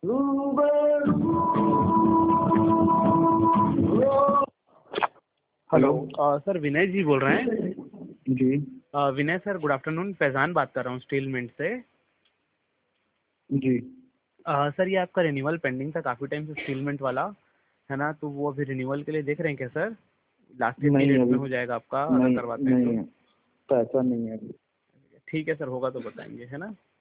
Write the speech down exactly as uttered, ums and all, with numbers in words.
Hello sir, विनय जी बोल रहे हैं? जी uh, Vinay sir, good afternoon. Faizan बात कर रहा हूँ स्टील मिंट से। जी अ, सर, ये आपका रिन्यूअल पेंडिंग था काफ़ी टाइम से, स्टील मिंट वाला, है ना? तो वो अभी रिन्यूअल के लिए देख रहे हैं क्या सर? लास्ट ईयर नहीं पीरियड में अभी हो जाएगा आपका अगर नहीं करवाते हैं नहीं तो। है, पैसा नहीं है अभी। ठीक है सर, होगा तो बताएंगे, है ना?